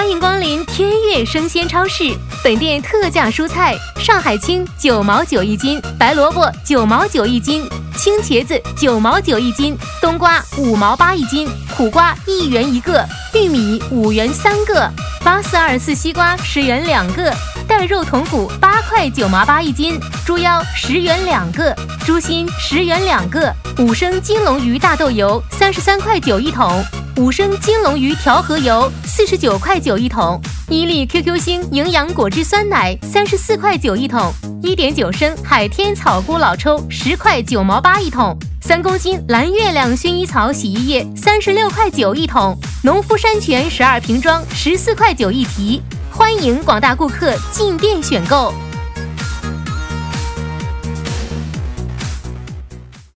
欢迎光临天悦生鲜超市，本店特价蔬菜：上海青9毛9一斤，白萝卜9毛9一斤，青茄子9毛9一斤，冬瓜5毛8一斤，苦瓜1元1个，玉米5元3个，8424西瓜10元2个，带肉筒骨8块9毛8一斤，猪腰10元2个，猪心10元2个，5升金龙鱼大豆油33块9一桶，5升金龙鱼调和油49块9一桶，1粒 QQ 星营养果汁酸奶34块9一桶，1.9升海天草菇老抽10块9毛8一桶，3公斤蓝月亮薰衣草洗衣液36块9一桶，农夫山泉12瓶装14块9一提。欢迎广大顾客进店选购。